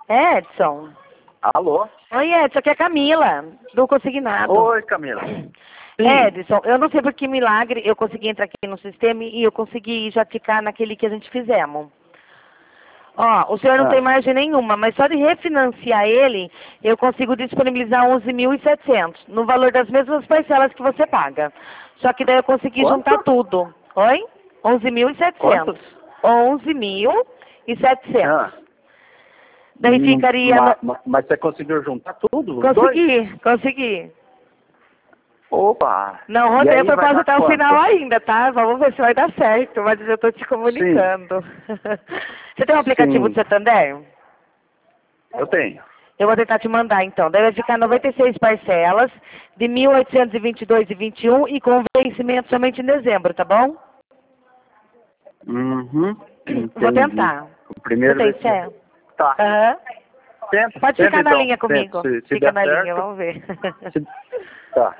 Edson. Alô? Oi, Edson, aqui é a Camila, do Consignado. Oi, Camila. Edson, eu não sei por que milagre eu consegui entrar aqui no sistema e eu consegui já ficar naquele que a gente fizemos. Ó, o senhor não tem margem nenhuma, mas só de refinanciar ele, eu consigo disponibilizar 11.700, no valor das mesmas parcelas que você paga. Só que daí eu consegui juntar tudo. Oi? 11.700. 11.700. Ah. Daí ficaria... Mas você conseguiu juntar tudo? Os Consegui. Opa! Não, rodei a propósito até o final ainda, tá? Vamos ver se vai dar certo, mas eu tô te comunicando. Você tem um aplicativo do Santander? Eu tenho. Eu vou tentar te mandar, então. Daí vai ficar 96 parcelas de 1.822,21 e com vencimento somente em dezembro, tá bom? Uhum. Vou tentar. O primeiro Você tem fé? Tá. Pode ficar na linha comigo. Fica na linha, vamos ver. Tá.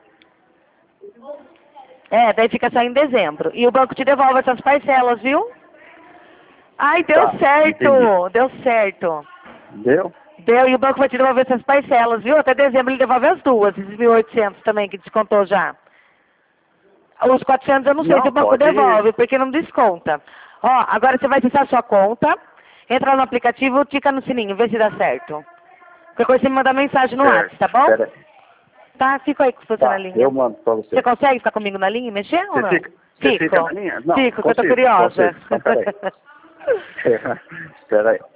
Daí fica só em dezembro. E o banco te devolve essas parcelas, viu? Ai, deu certo! Entendi. Deu certo. Deu? Deu, e o banco vai te devolver essas parcelas, viu? Até dezembro ele devolve as duas, esses 1.800 também que descontou já. Os 400 eu não sei se o banco devolve, porque não desconta. Ó, agora você vai acessar a sua conta, entra no aplicativo, clica no sininho, vê se dá certo. Qualquer coisa você me manda mensagem no WhatsApp, tá bom? Tá, fica aí com você na linha. Eu mando pra você. Você consegue ficar comigo na linha e mexer ou não? Você fica na linha? Não, Fico, porque eu tô curiosa. Então, peraí. Espera aí.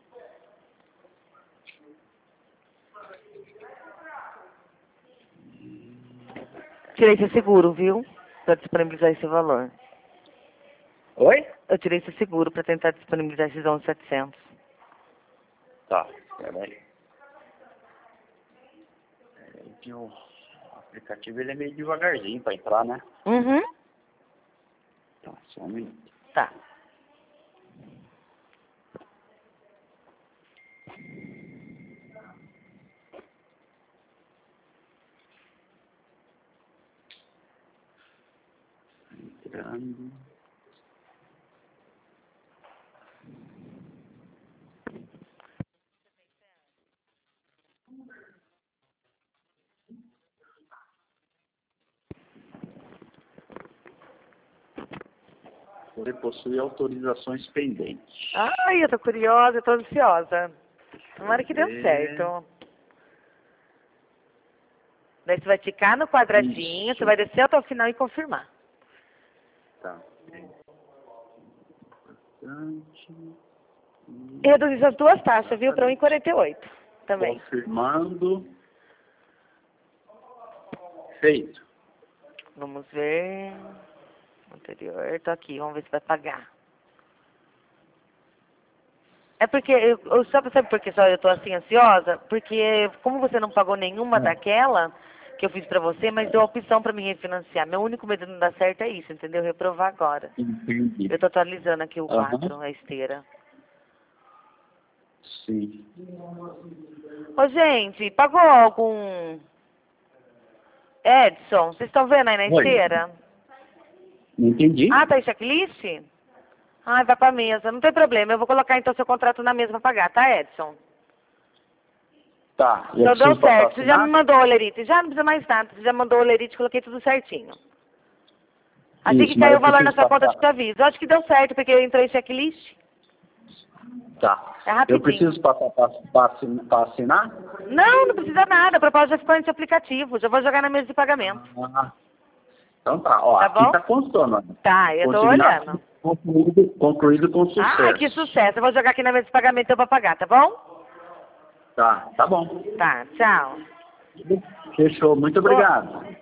Tirei seu seguro, viu? Pra disponibilizar esse valor. Oi? Eu tirei seu seguro pra tentar disponibilizar esses 11.700. Tá, peraí. O aplicativo ele é meio devagarzinho pra entrar, né? Uhum. Tá, só um minuto. Tá. Entrando. Você possui autorizações pendentes. Ai, eu tô curiosa, eu tô ansiosa. Tomara que deu certo. Daí você vai ficar no quadradinho, você vai descer até o final e confirmar. Tá. E reduzir as duas taxas, viu? Para 1,48 também. Confirmando. Feito. Vamos ver. Anterior, tô aqui, vamos ver se vai pagar. É porque, sabe por que só eu tô assim ansiosa? Porque como você não pagou nenhuma daquela que eu fiz pra você, mas deu a opção pra me refinanciar. Meu único medo de não dar certo é isso, entendeu? Reprovar agora. Entendi. Eu tô atualizando aqui o 4, a esteira. Sim. Ô, gente, pagou algum... Edson, vocês estão vendo aí na esteira? Não entendi. Ah, tá em checklist? Ai, vai pra mesa. Não tem problema. Eu vou colocar então seu contrato na mesa pra pagar, tá, Edson? Tá. Então deu certo. Você já me mandou o olerite. Já não precisa mais nada. Você já mandou o olerite, coloquei tudo certinho. Assim que caiu o valor na sua conta, eu te aviso. Eu acho que deu certo, porque eu entrei em checklist. Tá. É rapidinho. Eu preciso passar pra assinar? Não precisa nada. A proposta já ficou nesse aplicativo. Já vou jogar na mesa de pagamento. Então tá. Ó, Tá aqui bom? tá constando. Tá, eu tô olhando. Concluído com sucesso. Ah, que sucesso. Eu vou jogar aqui na mesa de pagamento então pra pagar, tá bom? Tá bom. Tá, tchau. Fechou. Muito obrigado.